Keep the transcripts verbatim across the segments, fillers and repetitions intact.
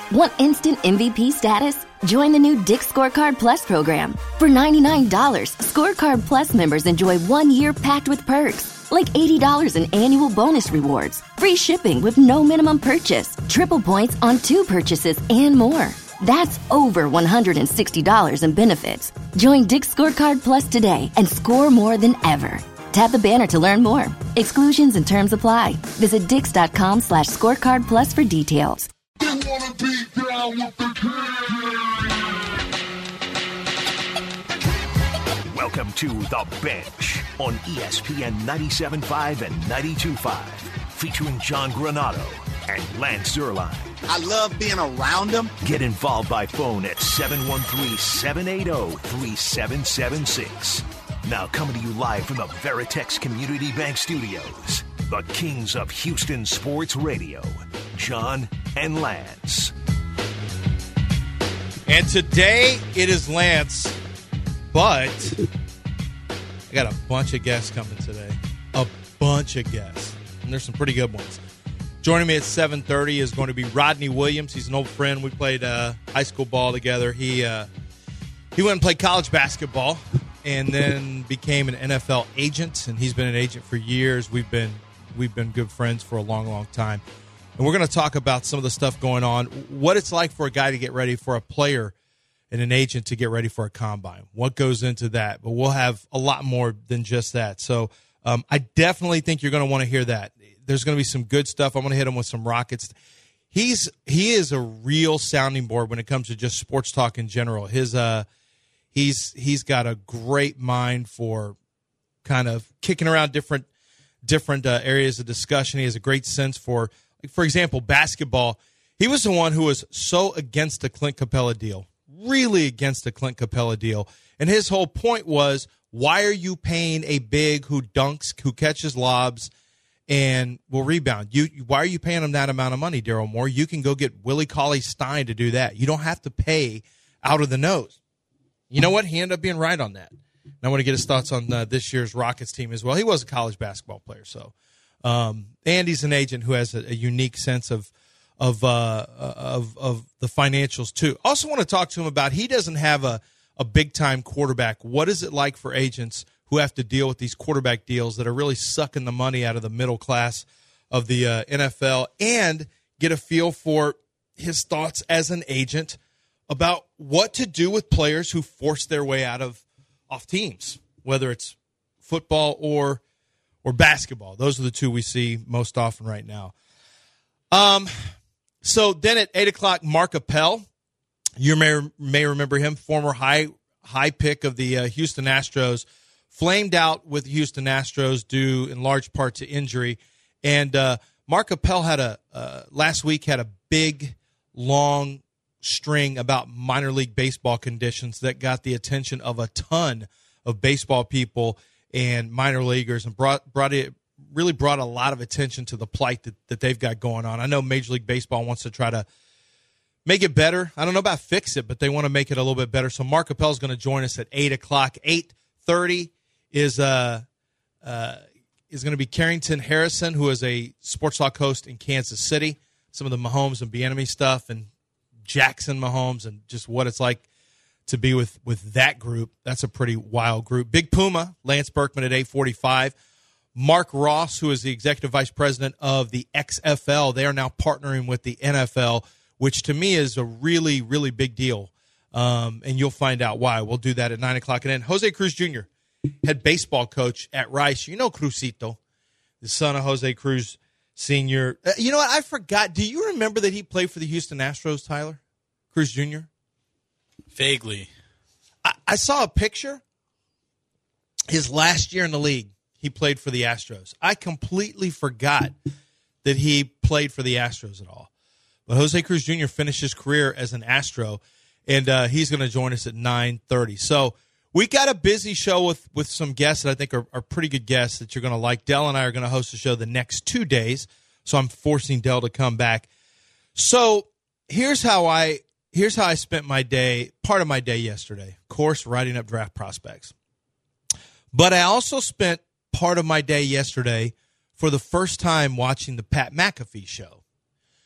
Want instant M V P status? Join the new Dick's Scorecard Plus program. For ninety-nine dollars, Scorecard Plus members enjoy one year packed with perks, like eighty dollars in annual bonus rewards, free shipping with no minimum purchase, triple points on two purchases, and more. That's over one hundred sixty dollars in benefits. Join Dick's Scorecard Plus today and score more than ever. Tap the banner to learn more. Exclusions and terms apply. Visit dix.com slash scorecard plus for details. They wanna be down with the king. Welcome to The Bench on E S P N ninety-seven point five and ninety-two point five, featuring John Granado and Lance Zierlein. I love being around them. Get involved by phone at seven one three, seven eight zero, three seven seven six. Now coming to you live from the Veritex Community Bank Studios, the kings of Houston Sports Radio, John and Lance. And today it is Lance, but I got a bunch of guests coming today. A bunch of guests. And there's some pretty good ones. Joining me at seven thirty is going to be Rodney Williams. He's an old friend. We played uh, high school ball together. He uh, he went and played college basketball and then became an N F L agent, and he's been an agent for years. We've been we've been good friends for a long, long time. And we're going to talk about some of the stuff going on, what it's like for a guy to get ready, for a player and an agent to get ready for a combine, what goes into that. But we'll have a lot more than just that. So um, I definitely think you're going to want to hear that. There's going to be some good stuff. I'm going to hit him with some rockets. He's he is a real sounding board when it comes to just sports talk in general. His uh he's he's got a great mind for kind of kicking around different different uh, areas of discussion. He has a great sense for, like, for example, basketball. He was the one who was so against the Clint Capella deal, really against the Clint Capella deal. And his whole point was, why are you paying a big who dunks, who catches lobs, and will rebound? You why are you paying him that amount of money, Daryl Moore? You can go get Willie Cauley-Stein to do that. You don't have to pay out of the nose. You know what? He ended up being right on that. And I want to get his thoughts on uh, this year's Rockets team as well. He was a college basketball player, so um, and he's an agent who has a, a unique sense of of uh, of of the financials too. Also, want to talk to him about, he doesn't have a a big time quarterback. What is it like for agents who have to deal with these quarterback deals that are really sucking the money out of the middle class of the uh, N F L, and get a feel for his thoughts as an agent about what to do with players who force their way out of off teams, whether it's football or or basketball. Those are the two we see most often right now. Um, so then at eight o'clock, Mark Appel, you may may remember him, former high high pick of the uh, Houston Astros, flamed out with the Houston Astros due in large part to injury. And uh, Mark Appel had a uh, last week had a big, long string about minor league baseball conditions that got the attention of a ton of baseball people and minor leaguers, and brought brought it really brought a lot of attention to the plight that, that they've got going on. I know Major League Baseball wants to try to make it better. I don't know about fix it, but they want to make it a little bit better. So Mark Appel is going to join us at eight o'clock. eight thirty is uh, uh, is going to be Carrington Harrison, who is a sports talk host in Kansas City. Some of the Mahomes and Bieniemy stuff, and Jackson Mahomes, and just what it's like to be with, with that group. That's a pretty wild group. Big Puma, Lance Berkman at eight forty-five. Mark Ross, who is the executive vice president of the X F L. They are now partnering with the N F L, which to me is a really, really big deal. Um, and you'll find out why. We'll do that at nine o'clock. And then Jose Cruz Junior, head baseball coach at Rice. You know Cruzito, the son of Jose Cruz Senior. Uh, you know what? I forgot. Do you remember that he played for the Houston Astros, Tyler? Cruz Junior? Vaguely. I, I saw a picture. His last year in the league, he played for the Astros. I completely forgot that he played for the Astros at all. But Jose Cruz Junior finished his career as an Astro, and uh, he's going to join us at nine thirty. So we got a busy show with, with some guests that I think are, are pretty good guests that you're going to like. Dell and I are going to host the show the next two days, so I'm forcing Dell to come back. So here's how I here's how I spent my day, part of my day yesterday. Of course, writing up draft prospects. But I also spent part of my day yesterday for the first time watching the Pat McAfee show.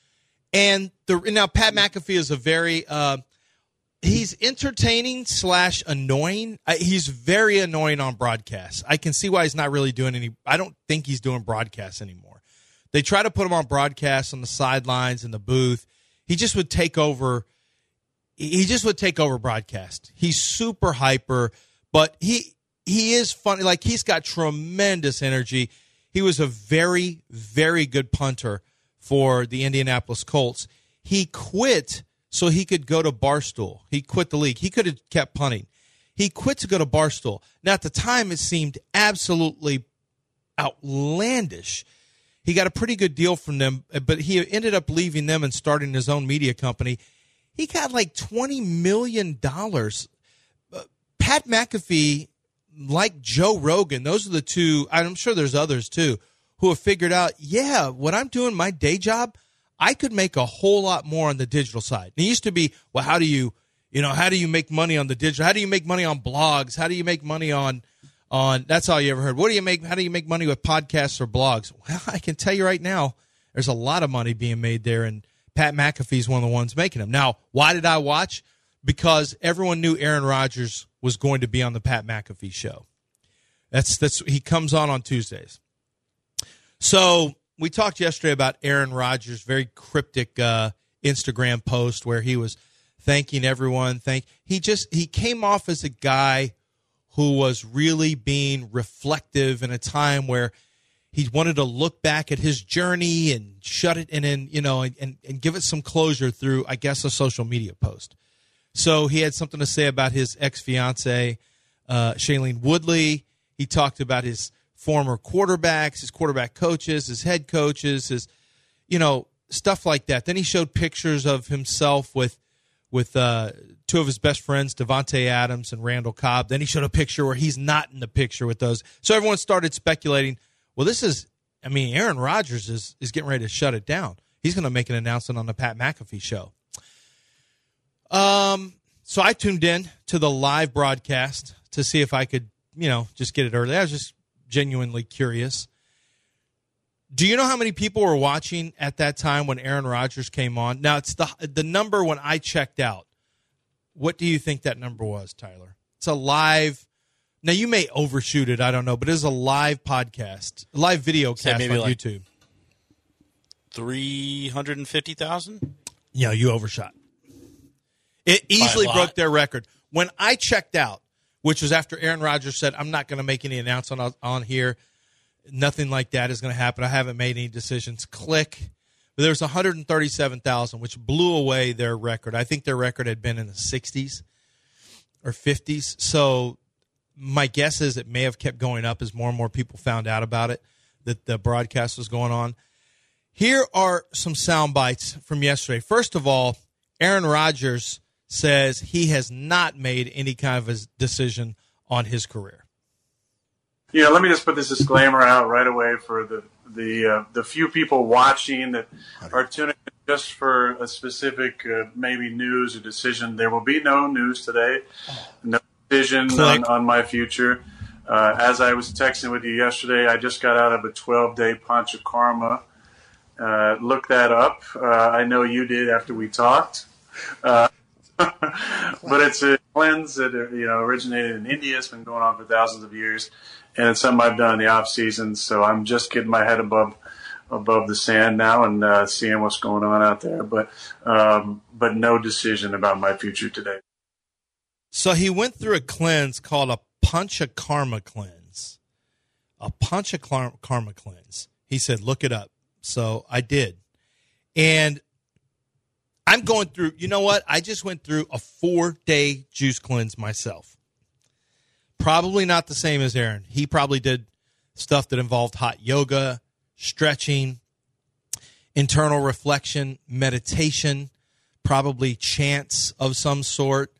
And the now Pat McAfee is a very uh, he's entertaining slash annoying. Uh, he's very annoying on broadcast. I can see why he's not really doing any. I don't think he's doing broadcasts anymore. They try to put him on broadcasts on the sidelines in the booth. He just would take over. He just would take over broadcast. He's super hyper, but he he is funny. Like, he's got tremendous energy. He was a very, very good punter for the Indianapolis Colts. He quit so he could go to Barstool. He quit the league. He could have kept punting. He quit to go to Barstool. Now, at the time, it seemed absolutely outlandish. He got a pretty good deal from them, but he ended up leaving them and starting his own media company. He got like twenty million dollars. Uh, Pat McAfee, like Joe Rogan, those are the two, I'm sure there's others too, who have figured out, yeah, what I'm doing, my day job, I could make a whole lot more on the digital side. And it used to be, well, how do you, you know, how do you make money on the digital? How do you make money on blogs? How do you make money on, on, that's all you ever heard. What do you make, how do you make money with podcasts or blogs? Well, I can tell you right now, there's a lot of money being made there, and Pat McAfee's one of the ones making them. Now, why did I watch? Because everyone knew Aaron Rodgers was going to be on the Pat McAfee show. That's that's he comes on on Tuesdays. So we talked yesterday about Aaron Rodgers' very cryptic uh, Instagram post where he was thanking everyone. Thank he just he came off as a guy who was really being reflective in a time where he wanted to look back at his journey and shut it and then you know and, and, and give it some closure through, I guess, a social media post. So he had something to say about his ex-fiancée, uh, Shailene Woodley. He talked about his former quarterbacks, his quarterback coaches, his head coaches, his, you know, stuff like that. Then he showed pictures of himself with with uh, two of his best friends, Devontae Adams and Randall Cobb. Then he showed a picture where he's not in the picture with those. So everyone started speculating, well, this is, I mean, Aaron Rodgers is, is getting ready to shut it down. He's going to make an announcement on the Pat McAfee show. Um, so I tuned in to the live broadcast to see if I could, you know, just get it early. I was just genuinely curious. Do you know how many people were watching at that time when Aaron Rodgers came on? Now, it's the the number when I checked out. What do you think that number was, Tyler? It's a live. Now, you may overshoot it. I don't know, but it is a live podcast, a live video cast on like YouTube. three hundred fifty thousand? Yeah, you overshot. It easily broke their record. When I checked out, which was after Aaron Rodgers said, I'm not going to make any announcement on, on here. Nothing like that is going to happen. I haven't made any decisions. Click. But there was one hundred thirty-seven thousand, which blew away their record. I think their record had been in the sixties or fifties. So my guess is it may have kept going up as more and more people found out about it, that the broadcast was going on. Here are some sound bites from yesterday. First of all, Aaron Rodgers says he has not made any kind of a decision on his career. Yeah, let me just put this disclaimer out right away for the the uh, the few people watching that are tuning in just for a specific uh, maybe news or decision. There will be no news today, no decision on, on my future. Uh, as I was texting with you yesterday, I just got out of a twelve-day Pancha Karma. Uh, look that up. Uh, I know you did after we talked. Uh, but it's a cleanse that you know originated in India. It's been going on for thousands of years, and it's something I've done in the off season. So I'm just getting my head above above the sand now and uh, seeing what's going on out there. But um, but no decision about my future today. So he went through a cleanse called a Pancha Karma cleanse, a Pancha Karma cleanse. He said, "Look it up." So I did, and I'm going through, you know what? I just went through a four-day juice cleanse myself. Probably not the same as Aaron. He probably did stuff that involved hot yoga, stretching, internal reflection, meditation, probably chants of some sort,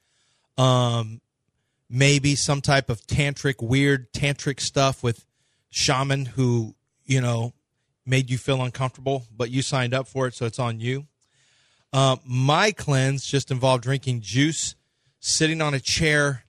um, maybe some type of tantric, weird tantric stuff with shaman who, you know, made you feel uncomfortable, but you signed up for it, so it's on you. Uh, my cleanse just involved drinking juice, sitting on a chair,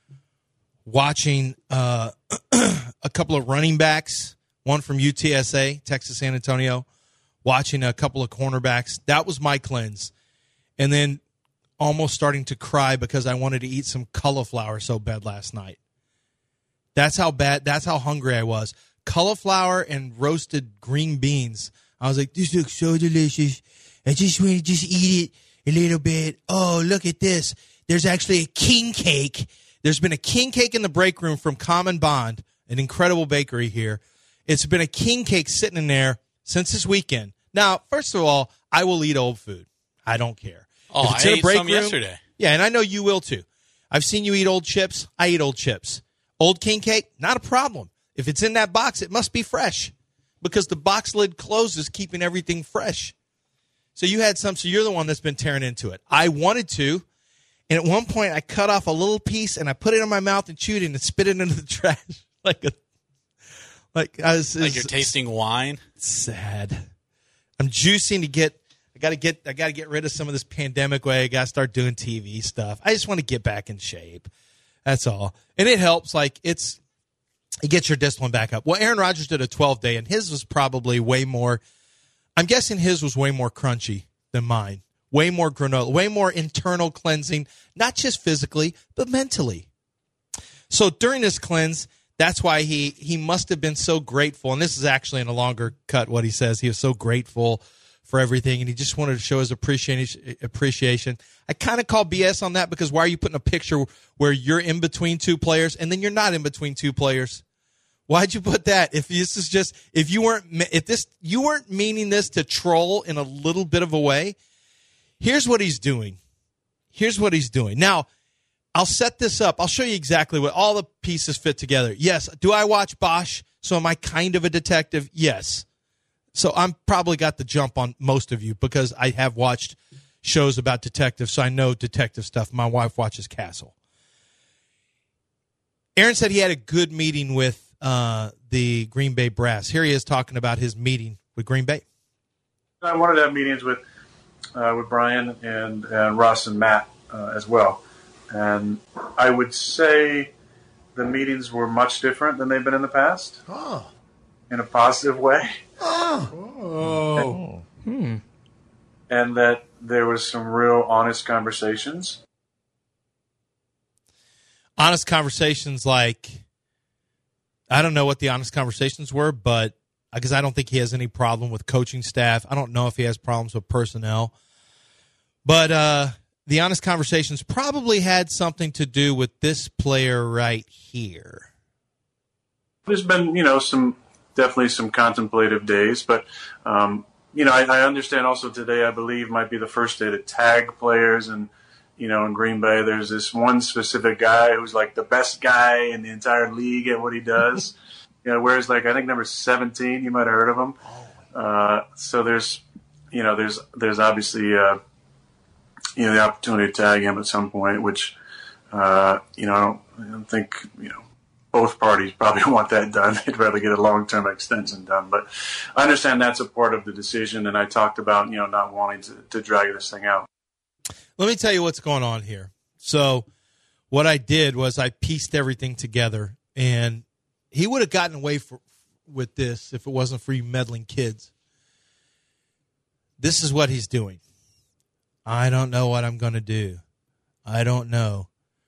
watching uh, a couple of running backs, one from U T S A, Texas San Antonio, watching a couple of cornerbacks. That was my cleanse. And then almost starting to cry because I wanted to eat some cauliflower so bad last night. That's how bad, that's how hungry I was. Cauliflower and roasted green beans. I was like, this looks so delicious. I just want to just eat it a little bit. Oh, look at this. There's actually a king cake. There's been a king cake in the break room from Common Bond, an incredible bakery here. It's been a king cake sitting in there since this weekend. Now, first of all, I will eat old food. I don't care. Oh, if it's I in a ate break some room, yesterday. Yeah, and I know you will too. I've seen you eat old chips. I eat old chips. Old king cake, not a problem. If it's in that box, it must be fresh because the box lid closes, keeping everything fresh. So you had some, so you're the one that's been tearing into it. I wanted to, and at one point I cut off a little piece and I put it in my mouth and chewed it and spit it into the trash like a, like I was, Like you're tasting wine. Sad. I'm juicing to get. I gotta get. I gotta get rid of some of this pandemic way. I gotta start doing T V stuff. I just want to get back in shape. That's all, and it helps. Like it's, it gets your discipline back up. Well, Aaron Rodgers did a twelve day, and his was probably way more. I'm guessing his was way more crunchy than mine. Way more granola. Way more internal cleansing, not just physically but mentally. So during this cleanse, that's why he he must have been so grateful. And this is actually in a longer cut. What he says, he was so grateful for everything, and he just wanted to show his appreciation. Appreciation. I kind of call B S on that because why are you putting a picture where you're in between two players and then you're not in between two players? Why'd you put that? If this is just if you weren't if this you weren't meaning this to troll in a little bit of a way, here's what he's doing. Here's what he's doing. Now, I'll set this up. I'll show you exactly what all the pieces fit together. Yes. Do I watch Bosch? So am I kind of a detective? Yes. So I'm probably got the jump on most of you because I have watched shows about detectives, so I know detective stuff. My wife watches Castle. Aaron said he had a good meeting with uh, the Green Bay Brass. Here he is talking about his meeting with Green Bay. I wanted to have meetings with uh, with Brian and, and Russ and Matt uh, as well. And I would say the meetings were much different than they've been in the past. Oh. In a positive way. Oh. Oh. Hmm. And that there was some real honest conversations. Honest conversations like, I don't know what the honest conversations were, but because I don't think he has any problem with coaching staff. I don't know if he has problems with personnel. But uh, the honest conversations probably had something to do with this player right here. There's been, you know, some definitely some contemplative days, but, um, you know, I, I understand also today, I believe, might be the first day to tag players. And, you know, in Green Bay, there's this one specific guy who's like the best guy in the entire league at what he does. You know, whereas like I think number seventeen, you might have heard of him. Uh, so there's, you know, there's there's obviously uh, you know the opportunity to tag him at some point, which uh, you know I don't, I don't think you know both parties probably want that done. They'd rather get a long term extension done. But I understand that's a part of the decision, and I talked about you know not wanting to, to drag this thing out. Let me tell you what's going on here. So what I did was I pieced everything together, and he would have gotten away for, with this if it wasn't for you meddling kids. This is what he's doing. I don't know what I'm going to do. I don't know.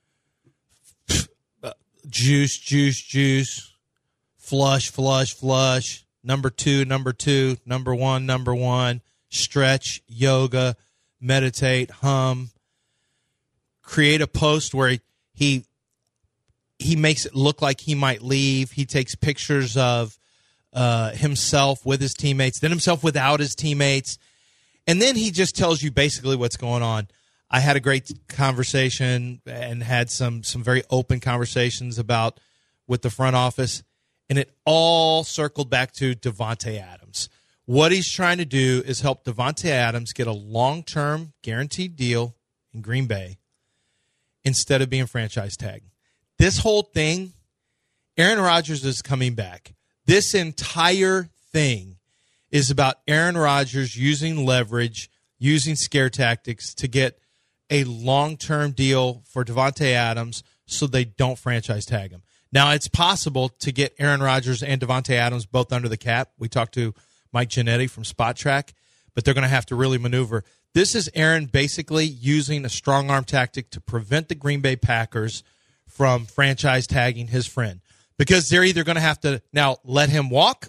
Juice, juice, juice. Flush, flush, flush. Number two, number two. Number one, number one. Stretch, yoga, meditate, hum. Create a post where he... he He makes it look like he might leave. He takes pictures of uh, himself with his teammates, then himself without his teammates. And then he just tells you basically what's going on. I had a great conversation and had some some very open conversations about with the front office. And it all circled back to Davante Adams. What he's trying to do is help Davante Adams get a long-term guaranteed deal in Green Bay instead of being franchise tagged. This whole thing, Aaron Rodgers is coming back. This entire thing is about Aaron Rodgers using leverage, using scare tactics to get a long-term deal for Davante Adams so they don't franchise tag him. Now, it's possible to get Aaron Rodgers and Davante Adams both under the cap. We talked to Mike Giannetti from Spot Track, but they're going to have to really maneuver. This is Aaron basically using a strong arm tactic to prevent the Green Bay Packers from franchise tagging his friend, because they're either going to have to now let him walk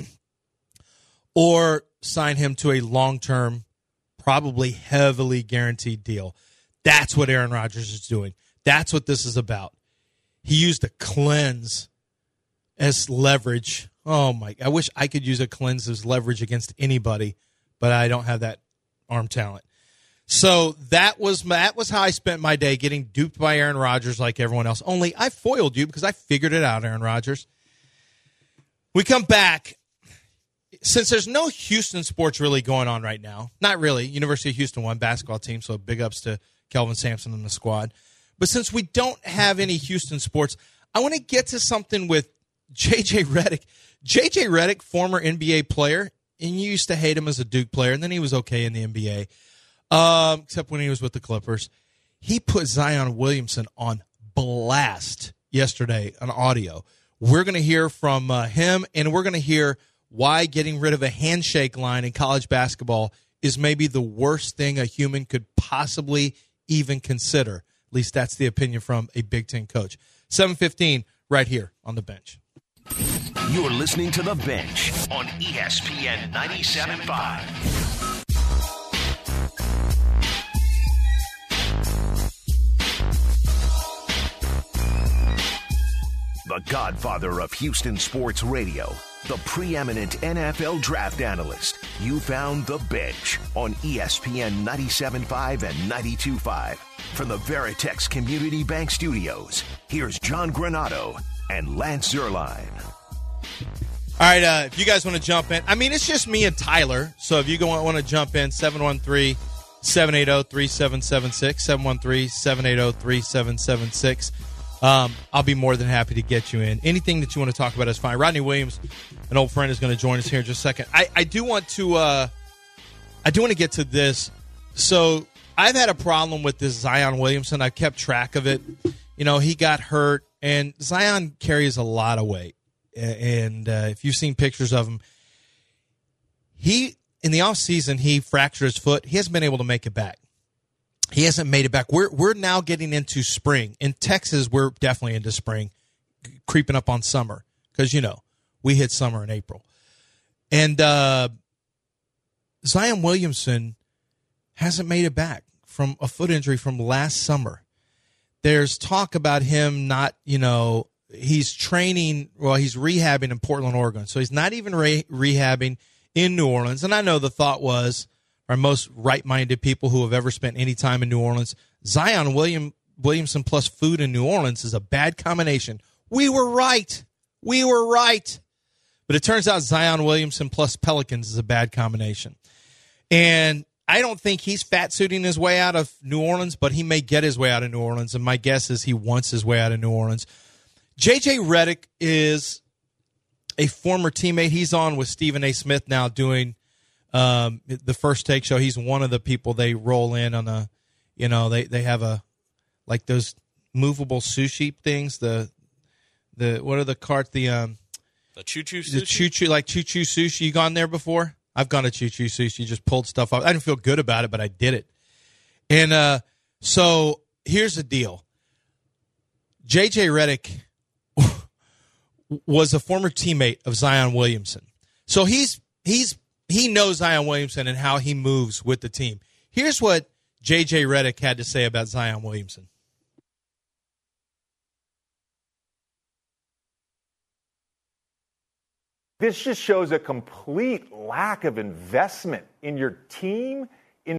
or sign him to a long-term, probably heavily guaranteed deal. That's what Aaron Rodgers is doing. That's what this is about. He used a cleanse as leverage. Oh, my. I wish I could use a cleanse as leverage against anybody, but I don't have that arm talent. So that was my, that was how I spent my day, getting duped by Aaron Rodgers like everyone else. Only I foiled you because I figured it out, Aaron Rodgers. We come back. Since there's no Houston sports really going on right now, not really. University of Houston won basketball team, so big ups to Kelvin Sampson and the squad. But since we don't have any Houston sports, I want to get to something with J J Redick. J J Redick, former N B A player, and you used to hate him as a Duke player, and then he was okay in the N B A. Um, except when he was with the Clippers. He put Zion Williamson on blast yesterday on audio. We're going to hear from uh, him, and we're going to hear why getting rid of a handshake line in college basketball is maybe the worst thing a human could possibly even consider. At least that's the opinion from a Big Ten coach. seven fifteen right here on The Bench. You're listening to The Bench on E S P N ninety-seven point five. The godfather of Houston sports radio, the preeminent N F L draft analyst. You found The Bench on E S P N ninety-seven point five and ninety-two point five. From the Veritex Community Bank Studios, here's John Granato and Lance Zierlein. All right, uh, if you guys want to jump in, I mean, it's just me and Tyler, so if you want to jump in, seven one three, seven eight zero, three seven seven six, seven one three, seven eight zero, three seven seven six. Um, I'll be more than happy to get you in. Anything that you want to talk about is fine. Rodney Williams, an old friend, is going to join us here in just a second. I, I do want to uh, I do want to get to this. So I've had a problem with this Zion Williamson. I've kept track of it. You know, he got hurt, and Zion carries a lot of weight. And uh, if you've seen pictures of him, he in the offseason, he fractured his foot. He hasn't been able to make it back. He hasn't made it back. We're we're now getting into spring. In Texas, we're definitely into spring, creeping up on summer because, you know, we hit summer in April. And uh, Zion Williamson hasn't made it back from a foot injury from last summer. There's talk about him not, you know, he's training, well, he's rehabbing in Portland, Oregon. So he's not even re- rehabbing in New Orleans. And I know the thought was, our most right-minded people who have ever spent any time in New Orleans, Zion William Williamson plus food in New Orleans is a bad combination. We were right. We were right. But it turns out Zion Williamson plus Pelicans is a bad combination. And I don't think he's fat-suiting his way out of New Orleans, but he may get his way out of New Orleans, and my guess is he wants his way out of New Orleans. J J Redick is a former teammate. He's on with Stephen A. Smith now doing Um, the First Take show. He's one of the people they roll in on a, you know, they, they have a, like those movable sushi things. The, the, what are the carts? The, um, the choo choo sushi? The choo choo, like choo choo sushi. You gone there before? I've gone to choo choo sushi, just pulled stuff off. I didn't feel good about it, but I did it. And, uh, so here's the deal. J J Redick was a former teammate of Zion Williamson. So he's, he's, He knows Zion Williamson and how he moves with the team. Here's what J J Redick had to say about Zion Williamson. This just shows a complete lack of investment in your team, in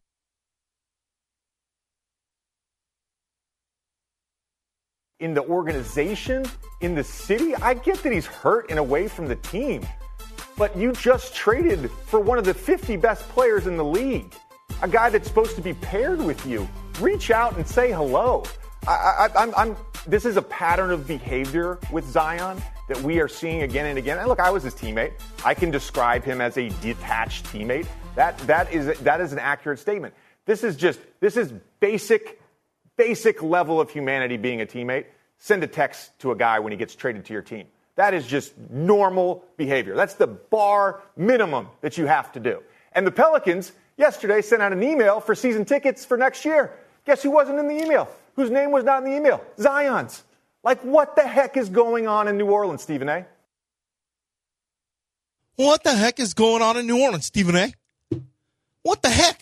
in the organization, in the city. I get that he's hurt and away from the team. But you just traded for one of the fifty best players in the league, a guy that's supposed to be paired with you. Reach out and say hello. I, I, I'm, I'm, this is a pattern of behavior with Zion that we are seeing again and again. And look, I was his teammate. I can describe him as a detached teammate. That that is that is an accurate statement. This is just this is basic, basic level of humanity being a teammate. Send a text to a guy when he gets traded to your team. That is just normal behavior. That's the bar minimum that you have to do. And the Pelicans yesterday sent out an email for season tickets for next year. Guess who wasn't in the email? Whose name was not in the email? Zion's. Like, what the heck is going on in New Orleans, Stephen A? What the heck is going on in New Orleans, Stephen A? What the heck?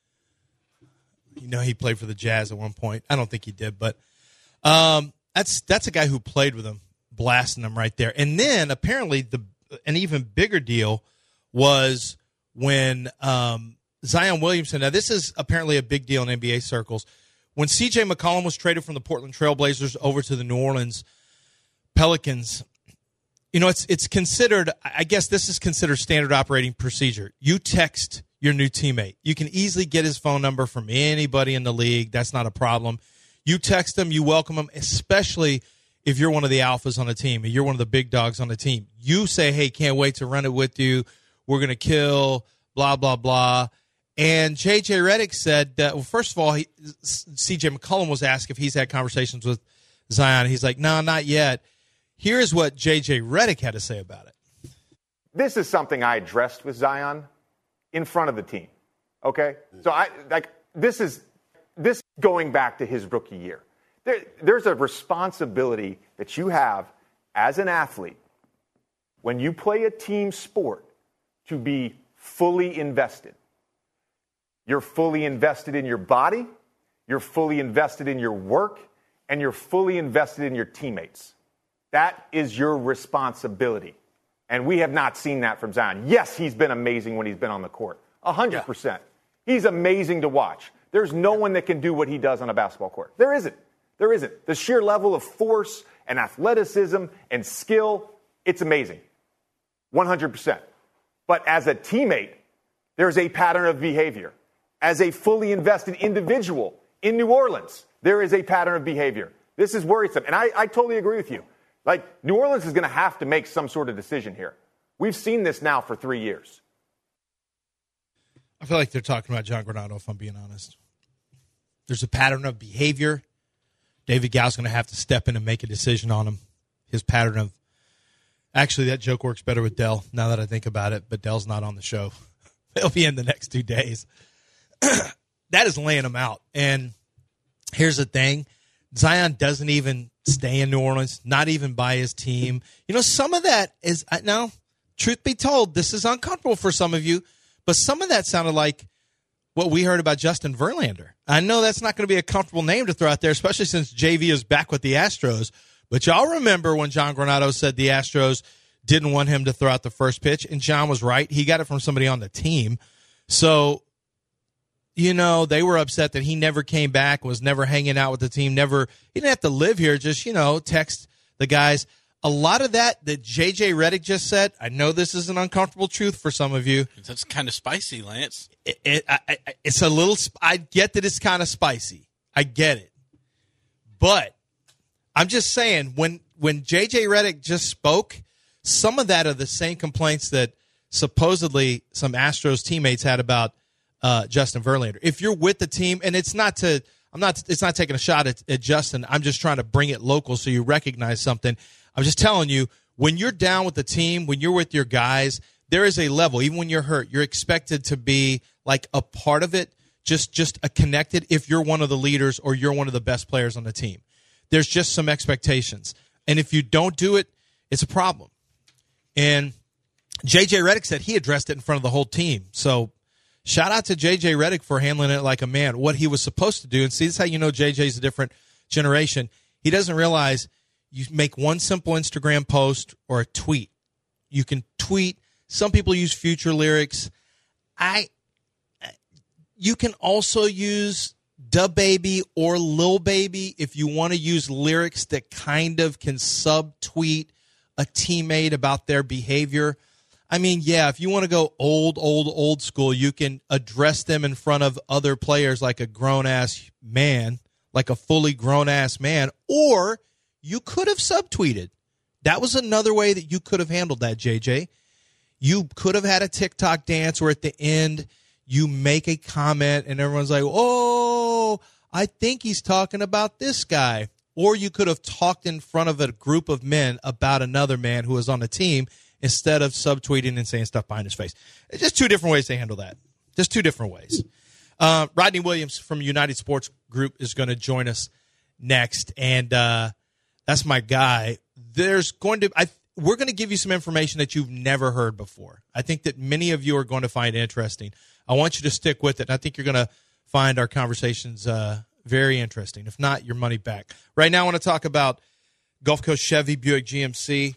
You know, he played for the Jazz at one point. I don't think he did, but um, that's that's a guy who played with him, blasting them right there. And then apparently the an even bigger deal was when um, Zion Williamson. Now this is apparently a big deal in N B A circles. When C J McCollum was traded from the Portland Trailblazers over to the New Orleans Pelicans, you know, it's it's considered. I guess this is considered standard operating procedure. You text your new teammate. You can easily get his phone number from anybody in the league. That's not a problem. You text him, you welcome him, especially if you're one of the alphas on the team, and you're one of the big dogs on the team. You say, hey, can't wait to run it with you. We're going to kill, blah, blah, blah. And J J Redick said that, well, first of all, he, C J McCollum was asked if he's had conversations with Zion. He's like, no, not yet. Here's what J J Redick had to say about it. This is something I addressed with Zion in front of the team, okay? So I like this is this going back to his rookie year. There, there's a responsibility that you have as an athlete when you play a team sport to be fully invested. You're fully invested in your body, you're fully invested in your work, and you're fully invested in your teammates. That is your responsibility. And we have not seen that from Zion. Yes, he's been amazing when he's been on the court. one hundred percent. Yeah. He's amazing to watch. There's no one that can do what he does on a basketball court. There isn't. There isn't. The sheer level of force and athleticism and skill, it's amazing. one hundred percent. But as a teammate, there's a pattern of behavior. As a fully invested individual in New Orleans, there is a pattern of behavior. This is worrisome. And I, I totally agree with you. Like, New Orleans is going to have to make some sort of decision here. We've seen this now for three years. I feel like they're talking about John Granato, if I'm being honest. There's a pattern of behavior. David Gow's going to have to step in and make a decision on him. His pattern of – actually, that joke works better with Dell, now that I think about it, but Dell's not on the show. He'll be in the next two days. That is laying him out. And here's the thing. Zion doesn't even stay in New Orleans, not even by his team. You know, some of that is – now, truth be told, this is uncomfortable for some of you, but some of that sounded like what we heard about Justin Verlander. I know that's not going to be a comfortable name to throw out there, especially since J V is back with the Astros. But y'all remember when John Granato said the Astros didn't want him to throw out the first pitch, and John was right. He got it from somebody on the team. So, you know, they were upset that he never came back, was never hanging out with the team, never – he didn't have to live here, just, you know, text the guys. A lot of that that J J Redick just said, I know this is an uncomfortable truth for some of you. That's kind of spicy, Lance. It, it, I, I, it's a little – I get that it's kind of spicy. I get it. But I'm just saying, when, when J J Redick just spoke, some of that are the same complaints that supposedly some Astros teammates had about uh, Justin Verlander. If you're with the team, and it's not to – I'm not – it's not taking a shot at, at Justin. I'm just trying to bring it local so you recognize something. I'm just telling you, when you're down with the team, when you're with your guys, there is a level. Even when you're hurt, you're expected to be like a part of it, just just a connected if you're one of the leaders or you're one of the best players on the team. There's just some expectations. And if you don't do it, it's a problem. And J J Redick said he addressed it in front of the whole team. So shout out to J J Redick for handling it like a man, what he was supposed to do. And see, this is how you know J J's a different generation. He doesn't realize you make one simple Instagram post or a tweet. You can tweet. Some people use future lyrics. I. You can also use Da Baby or Lil Baby if you want to use lyrics that kind of can subtweet a teammate about their behavior. I mean, yeah, if you want to go old, old, old school, you can address them in front of other players like a grown-ass man, like a fully grown-ass man, or you could have subtweeted. That was another way that you could have handled that, J J. You could have had a TikTok dance where at the end you make a comment and everyone's like, oh, I think he's talking about this guy. or you could have talked in front of a group of men about another man who was on the team instead of subtweeting and saying stuff behind his face. It's just two different ways to handle that. Just two different ways. Uh, Rodney Williams from United Sports Group is going to join us next, and uh, that's my guy. There's going to I, we're going to give you some information that you've never heard before. I think that many of you are going to find it interesting. I want you to stick with it. I think you're going to find our conversations uh, very interesting. If not, your money back. Right now, I want to talk about Gulf Coast Chevy Buick G M C.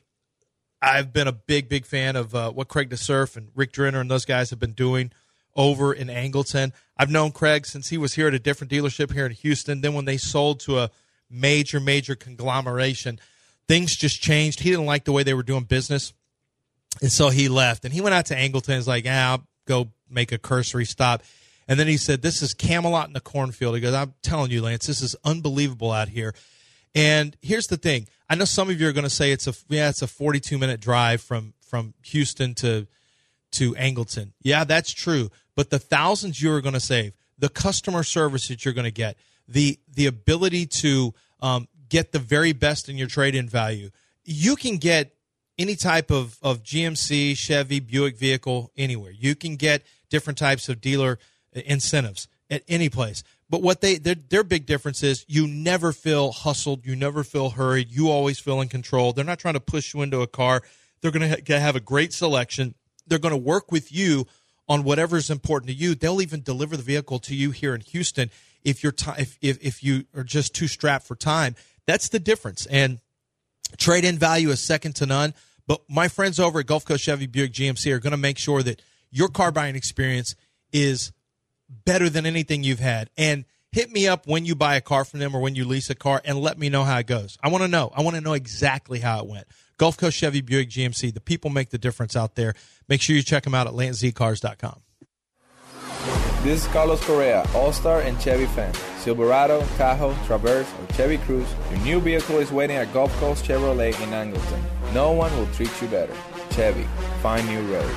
I've been a big, big fan of uh, what Craig DeSurf and Rick Drenner and those guys have been doing over in Angleton. I've known Craig since he was here at a different dealership here in Houston. Then when they sold to a major, major conglomeration, things just changed. He didn't like the way they were doing business, and so he left. And he went out to Angleton. He's like, ah, I'll go make a cursory stop. And then he said, this is Camelot in the cornfield. He goes, I'm telling you, Lance, this is unbelievable out here. And here's the thing. I know some of you are going to say it's a yeah, it's a forty-two minute drive from from Houston to to Angleton. Yeah, that's true. But the thousands you're going to save, the customer service that you're going to get, the the ability to um, get the very best in your trade-in value, you can get any type of, of G M C, Chevy, Buick vehicle anywhere. You can get different types of dealer incentives at any place. But what they their, their big difference is you never feel hustled. You never feel hurried. You always feel in control. They're not trying to push you into a car. They're going to ha- have a great selection. They're going to work with you on whatever is important to you. They'll even deliver the vehicle to you here in Houston if you're t- if, if if you are just too strapped for time. That's the difference. And trade-in value is second to none. But my friends over at Gulf Coast Chevy Buick G M C are going to make sure that your car buying experience is better than anything you've had. And hit me up when you buy a car from them or when you lease a car and let me know how it goes. I want to know. I want to know exactly how it went. Gulf Coast Chevy Buick G M C. The people make the difference out there. Make sure you check them out at lance z cars dot com. This is Carlos Correa, All-Star and Chevy fan. Silverado, Tahoe, Traverse, or Chevy Cruze, your new vehicle is waiting at Gulf Coast Chevrolet in Angleton. No one will treat you better. Chevy, find new roads.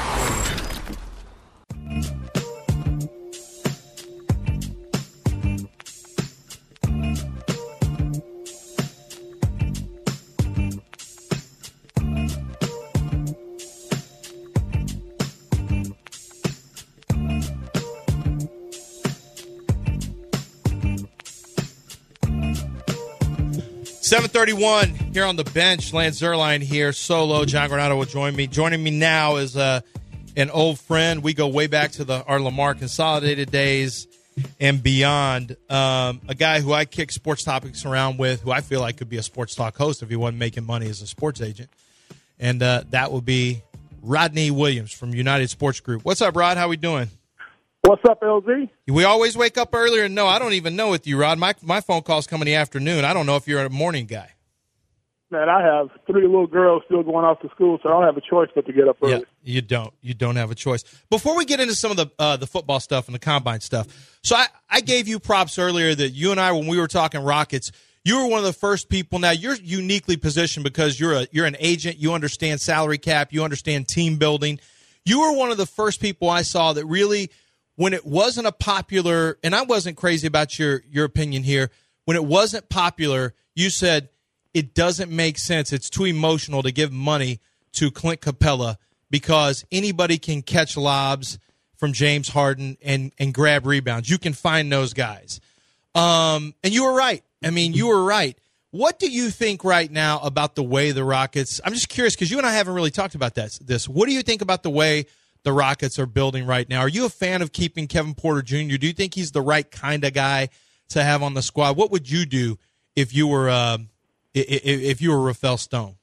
seven thirty-one here on the bench. Lance Zierlein here, solo. John Granado will join me. Joining me now is uh, an old friend. We go way back to the our Lamar Consolidated days and beyond. Um, a guy who I kick sports topics around with, who I feel like could be a sports talk host if he wasn't making money as a sports agent. And uh, that would be Rodney Williams from United Sports Group. What's up, Rod? How we doing? What's up, L Z? We always wake up earlier. No, I don't even know with you, Rod. My my phone calls come in the afternoon. I don't know if you're a morning guy. Man, I have three little girls still going off to school, so I don't have a choice but to get up early. Yeah, you don't. You don't have a choice. Before we get into some of the uh, the football stuff and the combine stuff, so I, I gave you props earlier that you and I, when we were talking Rockets, you were one of the first people. Now, you're uniquely positioned because you're a you're an agent. You understand salary cap. You understand team building. You were one of the first people I saw that really – when it wasn't a popular, and I wasn't crazy about your, your opinion here, when it wasn't popular, you said it doesn't make sense. It's too emotional to give money to Clint Capella because anybody can catch lobs from James Harden and, and grab rebounds. You can find those guys. Um, and you were right. I mean, you were right. What do you think right now about the way the Rockets – I'm just curious because you and I haven't really talked about that, this. What do you think about the way – the Rockets are building right now? Are you a fan of keeping Kevin Porter Junior? Do you think he's the right kind of guy to have on the squad? What would you do if you were uh, if, if you were Rafael Stone?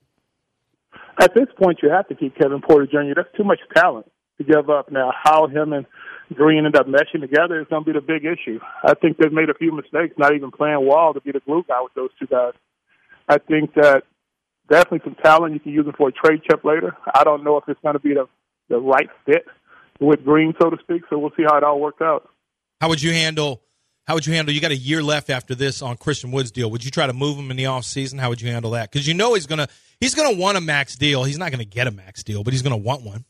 At this point, you have to keep Kevin Porter Junior That's too much talent to give up. Now, how him and Green end up meshing together is going to be the big issue. I think they've made a few mistakes, not even playing Wall to be the glue guy with those two guys. I think that definitely some talent you can use them for a trade chip later. I don't know if it's going to be the the right fit with Green, so to speak. So we'll see how it all works out. How would you handle, how would you handle, you got a year left after this on Christian Wood's deal. Would you try to move him in the offseason? How would you handle that? Because you know he's going to, he's going to want a max deal. He's not going to get a max deal, but he's going to want one.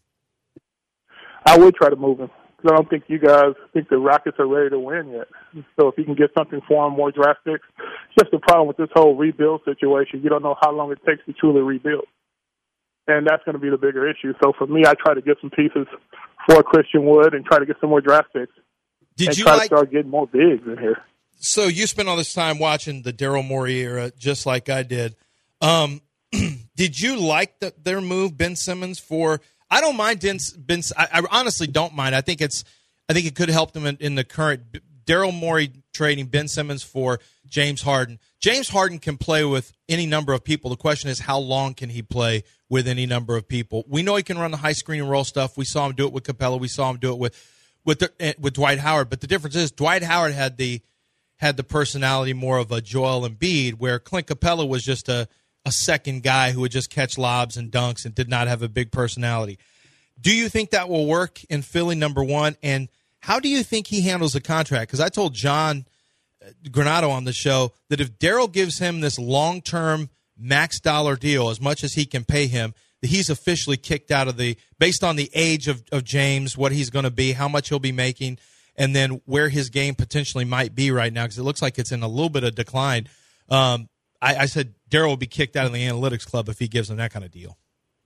I would try to move him because I don't think you guys think the Rockets are ready to win yet. So if you can get something for him, more draft picks, just the problem with this whole rebuild situation. You don't know how long it takes to truly rebuild. And that's going to be the bigger issue. So for me, I try to get some pieces for Christian Wood and try to get some more draft picks. Did and you try like, to start getting more bigs in here. So you spent all this time watching the Daryl Morey era, just like I did. Um, did you like the, their move, Ben Simmons, for – I don't mind Ben, ben – I, I honestly don't mind. I think it's – I think it could help them in, in the current – Daryl Morey trading Ben Simmons for James Harden. James Harden can play with any number of people. The question is, how long can he play with any number of people? We know he can run the high screen and roll stuff. We saw him do it with Capella. We saw him do it with with the, with Dwight Howard. But the difference is Dwight Howard had the had the personality more of a Joel Embiid, where Clint Capella was just a, a second guy who would just catch lobs and dunks and did not have a big personality. Do you think that will work in Philly, number one? And how do you think he handles the contract? Because I told John Granado on the show that if Daryl gives him this long-term max dollar deal, as much as he can pay him, that he's officially kicked out of the – based on the age of, of James, what he's going to be, how much he'll be making, and then where his game potentially might be right now, because it looks like it's in a little bit of decline. Um, I, I said Daryl will be kicked out of the analytics club if he gives him that kind of deal.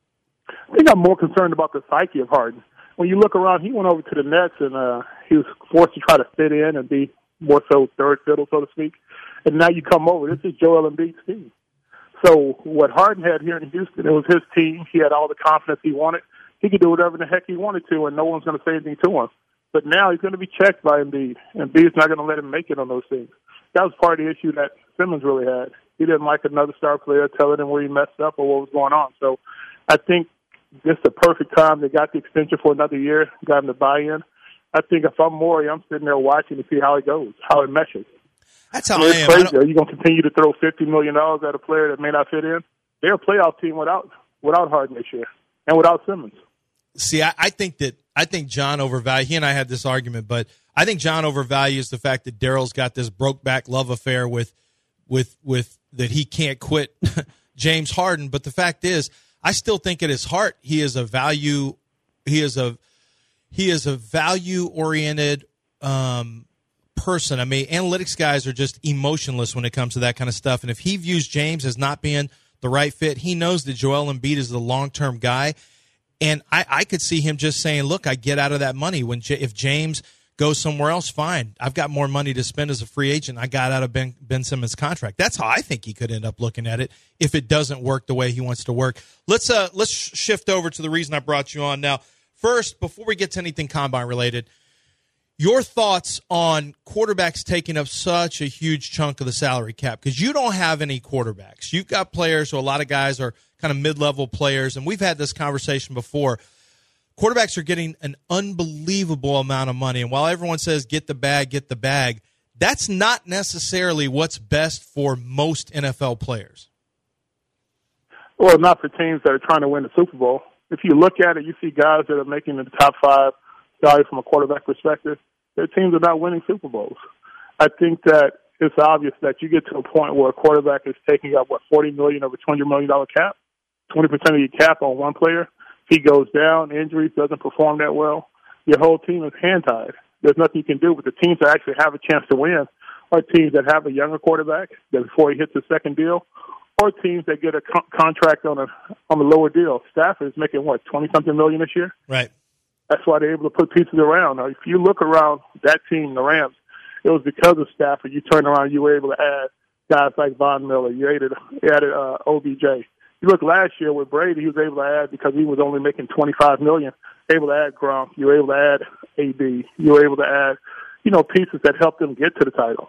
I think I'm more concerned about the psyche of Harden. When you look around, he went over to the Nets, and uh, he was forced to try to fit in and be more so third fiddle, so to speak. And now you come over. This is Joel Embiid's team. So what Harden had here in Houston, it was his team. He had all the confidence he wanted. He could do whatever the heck he wanted to, and no one's going to say anything to him. But now he's going to be checked by Embiid, and Embiid's not going to let him make it on those things. That was part of the issue that Simmons really had. He didn't like another star player telling him where he messed up or what was going on. So I think this is the perfect time. They got the extension for another year, got him to buy in. I think if I'm Morey, I'm sitting there watching to see how it goes, how it meshes. That's how I, mean, I am. Crazy. Are you going to continue to throw fifty million dollars at a player that may not fit in? They're a playoff team without without Harden this year and without Simmons. See, I, I think that I think John overvalues. He and I had this argument, but I think John overvalues the fact that Daryl's got this broke-back love affair with with with that he can't quit James Harden. But the fact is, I still think at his heart he is a value. He is a he is a value-oriented um, person. I mean, analytics guys are just emotionless when it comes to that kind of stuff. And if he views James as not being the right fit, he knows that Joel Embiid is the long-term guy. And I, I could see him just saying, look, I get out of that money. When J- If James goes somewhere else, fine. I've got more money to spend as a free agent. I got out of Ben, Ben Simmons' contract. That's how I think he could end up looking at it if it doesn't work the way he wants to work. Let's uh, let's shift over to the reason I brought you on. Now, first, before we get to anything Combine-related, your thoughts on quarterbacks taking up such a huge chunk of the salary cap, because you don't have any quarterbacks. You've got players, so a lot of guys are kind of mid-level players, and we've had this conversation before. Quarterbacks are getting an unbelievable amount of money, and while everyone says get the bag, get the bag, that's not necessarily what's best for most N F L players. Well, not for teams that are trying to win the Super Bowl. If you look at it, you see guys that are making the top five salary from a quarterback perspective. Their teams are not winning Super Bowls. I think that it's obvious that you get to a point where a quarterback is taking up, what, forty million dollars of a two hundred million dollars cap, twenty percent of your cap on one player. If he goes down, injuries, doesn't perform that well, your whole team is hand-tied. There's nothing you can do. But the teams that actually have a chance to win are teams that have a younger quarterback that before he hits his second deal, or teams that get a co- contract on a on a lower deal. Stafford is making, what, twenty-something million this year? Right. That's why they're able to put pieces around. Now, if you look around that team, the Rams, it was because of Stafford. You turn around, you were able to add guys like Von Miller. You added, you added uh, O B J. You look last year with Brady, he was able to add, because he was only making twenty-five million dollars, able to add Gronk. You were able to add A B. You were able to add, you know, pieces that helped them get to the title.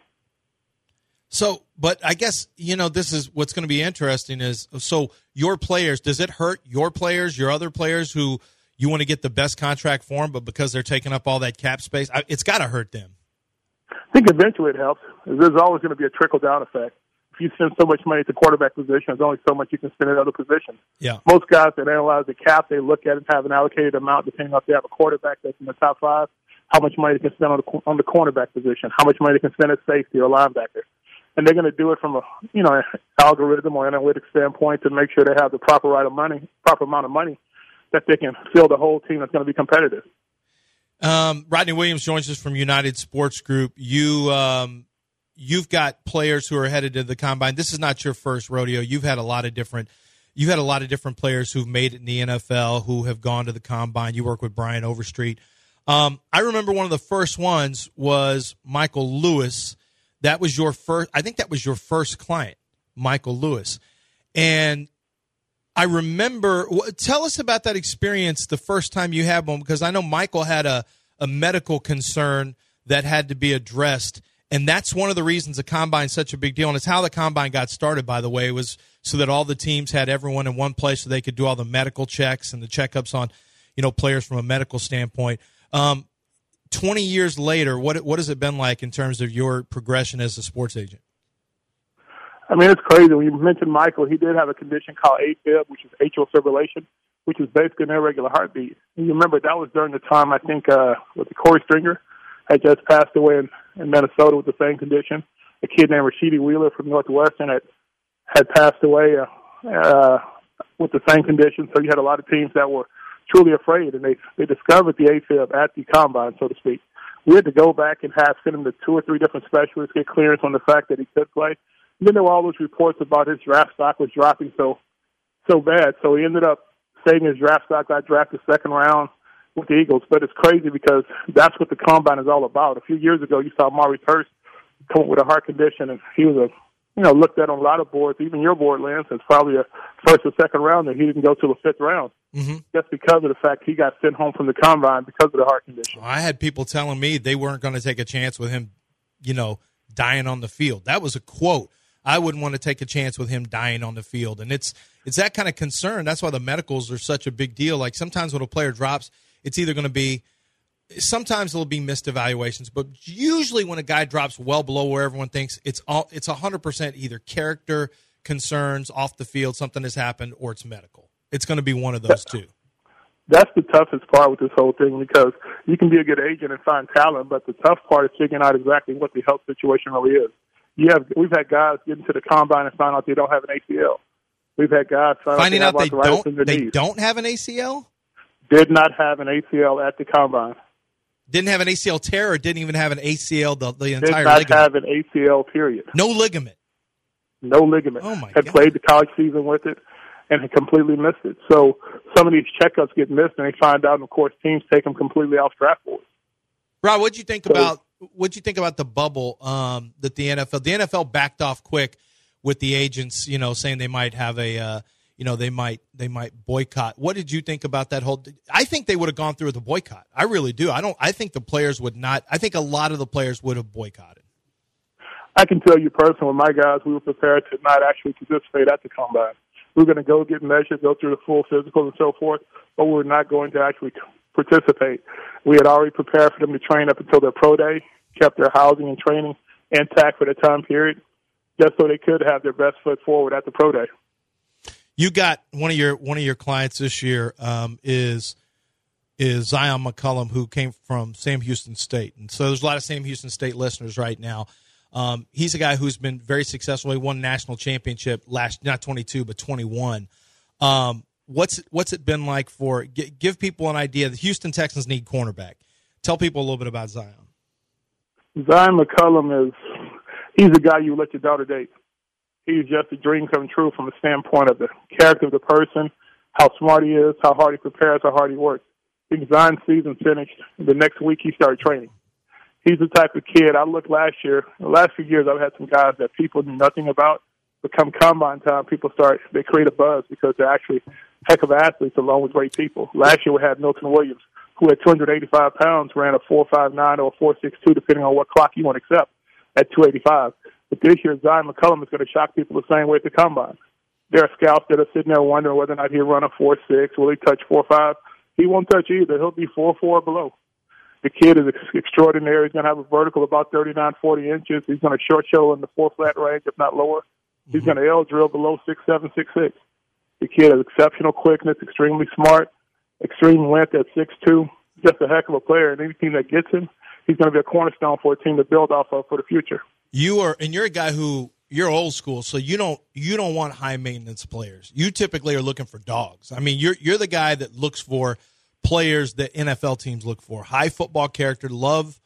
So, but I guess, you know, this is what's going to be interesting is, so your players, does it hurt your players, your other players who you want to get the best contract for them, but because they're taking up all that cap space, it's got to hurt them? I think eventually it helps. There's always going to be a trickle-down effect. If you spend so much money at the quarterback position, there's only so much you can spend at other positions. Yeah. Most guys that analyze the cap, they look at it and have an allocated amount depending on if they have a quarterback that's in the top five, how much money they can spend on the, on the cornerback position, how much money they can spend at safety or linebacker. And they're going to do it from a, you know, algorithm or analytics standpoint to make sure they have the proper right of money, proper amount of money that they can fill the whole team that's going to be competitive. Um, Rodney Williams joins us from United Sports Group. You, um, you've got players who are headed to the combine. This is not your first rodeo. You've had a lot of different you've had a lot of different players who've made it in the N F L who have gone to the combine. You work with Brian Overstreet. Um, I remember one of the first ones was Michael Lewis. That was your first. I think that was your first client, Michael Lewis. And I remember. Tell us about that experience the first time you had one, because I know Michael had a a medical concern that had to be addressed. And that's one of the reasons the combine is such a big deal. And it's how the combine got started, by the way, was so that all the teams had everyone in one place so they could do all the medical checks and the checkups on, you know, players from a medical standpoint. Um, twenty years later, what what has it been like in terms of your progression as a sports agent? I mean, it's crazy. When you mentioned Michael, he did have a condition called AFib, which is atrial fibrillation, which is basically an irregular heartbeat. And you remember that was during the time, I think, uh, with the Corey Stringer had just passed away in, in Minnesota with the same condition. A kid named Rashidi Wheeler from Northwestern had, had passed away uh, uh, with the same condition. So you had a lot of teams that were truly afraid, and they they discovered the AFib at the combine, so to speak. We had to go back and have sent him to two or three different specialists, get clearance on the fact that he could play. And then there were all those reports about his draft stock was dropping so so bad. So he ended up saving his draft stock, got drafted second round with the Eagles. But it's crazy because that's what the combine is all about. A few years ago, you saw Maurice Hurst come up with a heart condition, and he was a you know looked at on a lot of boards, even your board, Lance, as probably a first or second rounder. He didn't go to the fifth round. Mm-hmm. Just because of the fact he got sent home from the combine because of the heart condition. I had people telling me they weren't going to take a chance with him, you know, dying on the field. That was a quote. I wouldn't want to take a chance with him dying on the field. And it's it's that kind of concern. That's why the medicals are such a big deal. Like sometimes when a player drops, it's either going to be – sometimes it'll be missed evaluations. But usually when a guy drops well below where everyone thinks, it's all, it's one hundred percent either character concerns off the field, something has happened, or it's medical. It's going to be one of those two. That's the toughest part with this whole thing because you can be a good agent and find talent, but the tough part is figuring out exactly what the health situation really is. You have, we've had guys get into the combine and find out they don't have an A C L. We've had guys find finding out they, out they don't they knees. don't have an A C L. Did not have an A C L at the combine. Didn't have an A C L tear, or didn't even have an A C L the, the entire Did not ligament. have an A C L. Period. No ligament. No ligament. Oh my had God. Played the college season with it and had completely missed it. So some of these checkups get missed, and they find out. And of course, teams take them completely off draft boards. Rob, what'd you think So, about? What'd you think about the bubble um, that the N F L? The N F L backed off quick with the agents, you know, saying they might have a, uh, you know, they might they might boycott. What did you think about that whole? I think they would have gone through with a boycott. I really do. I don't. I think the players would not. I think a lot of the players would have boycotted. I can tell you personally, with my guys, we were prepared to not actually participate at the combine. We were going to go get measured, go through the full physical and so forth, but we were not going to actually participate. We had already prepared for them to train up until their pro day, kept their housing and training intact for the time period, just so they could have their best foot forward at the pro day. You got one of your one of your clients this year um, is is Zion McCollum, who came from Sam Houston State, and so there's a lot of Sam Houston State listeners right now. Um, he's a guy who's been very successful. He won a national championship last, not twenty-two, but twenty-one. Um, what's what's it been like for? G- give people an idea. The Houston Texans need cornerback. Tell people a little bit about Zion. Zion McCollum is he's a guy you let your daughter date. He's just a dream come true from the standpoint of the character of the person, how smart he is, how hard he prepares, how hard he works. I think Zion's season finished. The next week he started training. He's the type of kid, I looked last year, the last few years I've had some guys that people knew nothing about, but come combine time, people start, they create a buzz because they're actually heck of athletes along with great people. Last year we had Milton Williams, who at two hundred eighty-five pounds ran a four five nine or a four six two, depending on what clock you want to accept, at two eighty-five. But this year, Zion McCollum is going to shock people the same way at the combine. There are scouts that are sitting there wondering whether or not he'll run a four six, will he touch four five? He won't touch either. He'll be four four or below. The kid is extraordinary. He's going to have a vertical about thirty-nine, forty inches. He's going to short shuttle in the four flat range, if not lower. He's mm-hmm. going to L drill below six seven, six six. The kid has exceptional quickness, extremely smart, extreme length at six two. Just a heck of a player. And any team that gets him, he's going to be a cornerstone for a team to build off of for the future. You are, and you're a guy who you're old school, so you don't you don't want high maintenance players. You typically are looking for dogs. I mean, you're you're the guy that looks for players that N F L teams look for. High football character, love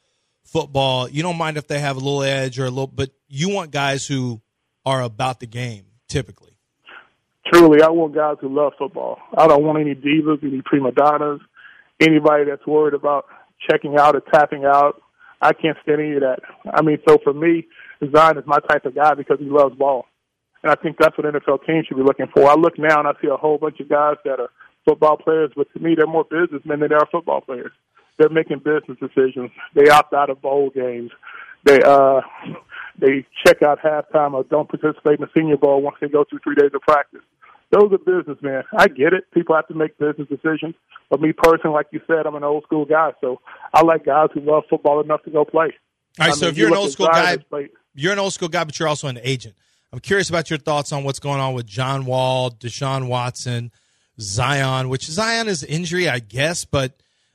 football. You don't mind if they have a little edge or a little, but you want guys who are about the game typically. Truly, I want guys who love football. I don't want any divas, any prima donnas, anybody that's worried about checking out or tapping out. I can't stand any of that. I mean, so for me, Zion is my type of guy because he loves ball. And I think that's what N F L teams should be looking for. I look now and I see a whole bunch of guys that are football players, but to me, they're more businessmen than they are football players. They're making business decisions. They opt out of bowl games. They uh, they check out halftime or don't participate in the Senior Bowl once they go through three days of practice. Those are businessmen. I get it. People have to make business decisions. But me personally, like you said, I'm an old school guy, so I like guys who love football enough to go play. All right, I so mean, if you're you an old school guy, play, you're an old school guy, but you're also an agent. I'm curious about your thoughts on what's going on with John Wall, Deshaun Watson, Zion, which Zion is injury, I guess, but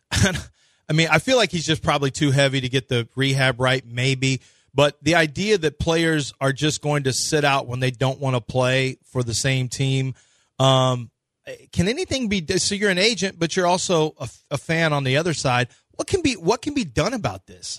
I mean, I feel like he's just probably too heavy to get the rehab right, maybe. But the idea that players are just going to sit out when they don't want to play for the same team, um, can anything be? So you're an agent, but you're also a, a fan on the other side. What can be? What can be done about this?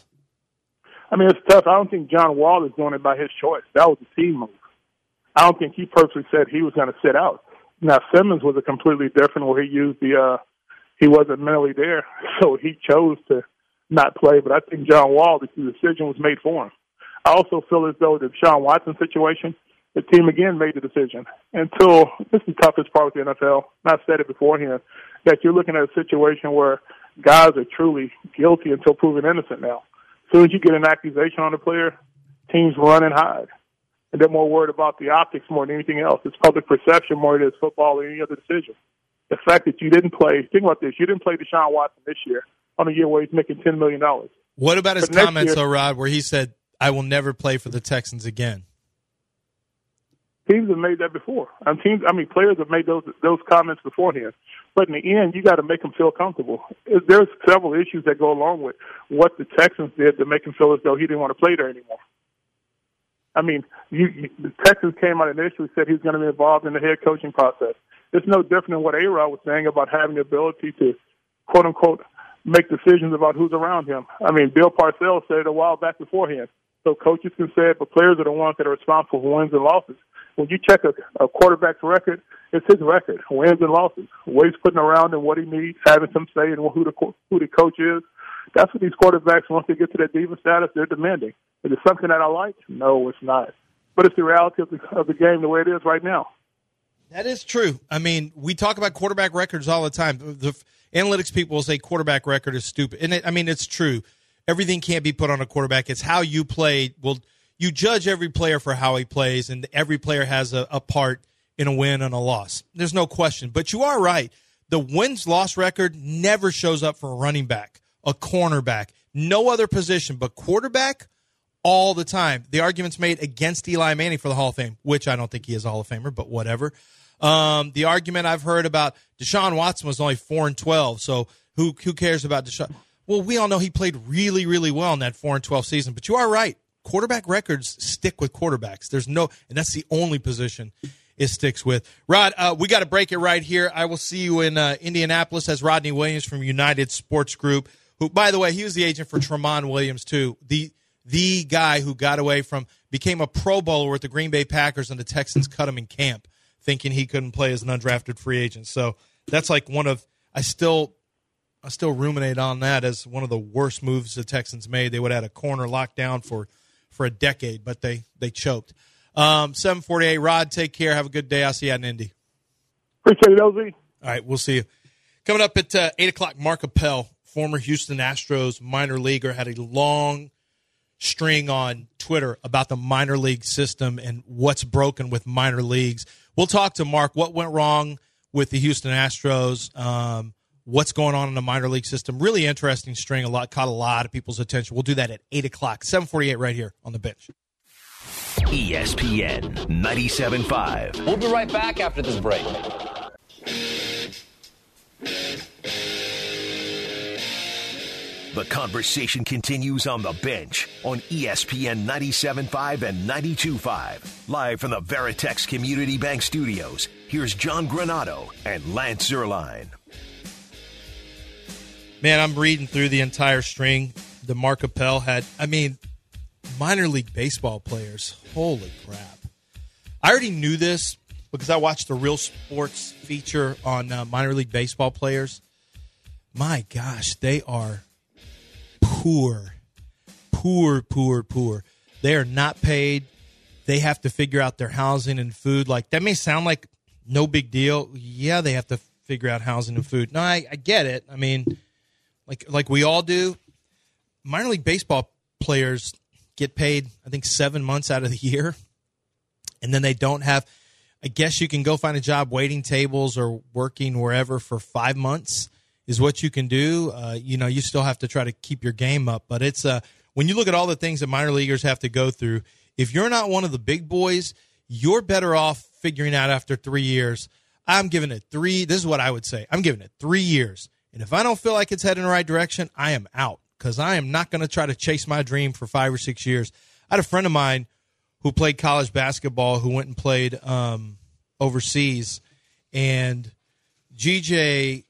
I mean, it's tough. I don't think John Wall is doing it by his choice. That was a team move. I don't think he personally said he was going to sit out. Now, Simmons was a completely different where he used the, uh, he wasn't mentally there, so he chose to not play. But I think John Wall, the decision was made for him. I also feel as though the Deshaun Watson situation, the team again made the decision. Until, this is the toughest part with the N F L, and I've said it beforehand, that you're looking at a situation where guys are truly guilty until proven innocent now. As soon as you get an accusation on a player, teams run and hide. And they're more worried about the optics more than anything else. It's public perception more than it's football or any other decision. The fact that you didn't play, think about this, you didn't play Deshaun Watson this year on a year where he's making ten million dollars. What about his but comments, year, though, Rod, where he said, I will never play for the Texans again? Teams have made that before. I mean, teams, I mean players have made those those comments beforehand. But in the end, you got to make them feel comfortable. There's several issues that go along with what the Texans did to make him feel as though he didn't want to play there anymore. I mean, you, you, the Texans came out initially said he was going to be involved in the head coaching process. It's no different than what A-Rod was saying about having the ability to, quote-unquote, make decisions about who's around him. I mean, Bill Parcells said it a while back beforehand. So coaches can say it, but players are the ones that are responsible for wins and losses. When you check a, a quarterback's record, it's his record, wins and losses. What he's putting around and what he needs, having some say in who the, who the coach is. That's what these quarterbacks, once they get to that diva status, they're demanding. Is it something that I like? No, it's not. But it's the reality of the, of the game the way it is right now. That is true. I mean, we talk about quarterback records all the time. The analytics people will say quarterback record is stupid. And, it, I mean, it's true. Everything can't be put on a quarterback. It's how you play. Well, you judge every player for how he plays, and every player has a, a part in a win and a loss. There's no question. But you are right. The wins-loss record never shows up for a running back, a cornerback, no other position, but quarterback all the time. The argument's made against Eli Manning for the Hall of Fame, which I don't think he is a Hall of Famer, but whatever. Um, the argument I've heard about Deshaun Watson was only four and twelve, so who who cares about Deshaun? Well, we all know he played really, really well in that four and twelve season, but you are right. Quarterback records stick with quarterbacks. There's no, and that's the only position it sticks with. Rod, uh, we got to break it right here. I will see you in uh, Indianapolis as Rodney Williams from United Sports Group, who, by the way, he was the agent for Tramon Williams, too. The the guy who got away from, became a Pro Bowler with the Green Bay Packers, and the Texans cut him in camp, thinking he couldn't play as an undrafted free agent. So that's like one of, I still, I still ruminate on that as one of the worst moves the Texans made. They would have had a corner locked down for, for a decade, but they, they choked. Um, seven forty-eight, Rod, take care. Have a good day. I'll see you out in Indy. Appreciate it, L Z. All right, we'll see you. Coming up at uh, eight o'clock, Mark Appel, former Houston Astros minor leaguer, had a long string on Twitter about the minor league system and what's broken with minor leagues. We'll talk to Mark what went wrong with the Houston Astros, um, what's going on in the minor league system. Really interesting string, a lot caught a lot of people's attention. We'll do that at eight o'clock, seven forty-eight right here on the bench. E S P N ninety-seven point five. We'll be right back after this break. The conversation continues on the bench on E S P N ninety-seven point five and ninety-two point five. Live from the Veritex Community Bank Studios, here's John Granado and Lance Zierlein. Man, I'm reading through the entire string. that Mark Appel had. I mean, minor league baseball players. Holy crap. I already knew this because I watched the Real Sports feature on uh, minor league baseball players. My gosh, they are poor, poor, poor, poor. They are not paid. They have to figure out their housing and food. Like, that may sound like no big deal. Yeah, they have to figure out housing and food. No, I, I get it. I mean, like like we all do. Minor league baseball players get paid, I think, seven months out of the year, and then they don't have. I guess you can go find a job waiting tables or working wherever for five months is what you can do. Uh, you know, you still have to try to keep your game up, but it's uh, when you look at all the things that minor leaguers have to go through, if you're not one of the big boys, you're better off figuring out after three years. I'm giving it three. This is what I would say. I'm giving it three years. And if I don't feel like it's heading in the right direction, I am out because I am not going to try to chase my dream for five or six years. I had a friend of mine who played college basketball who went and played um, overseas. And G J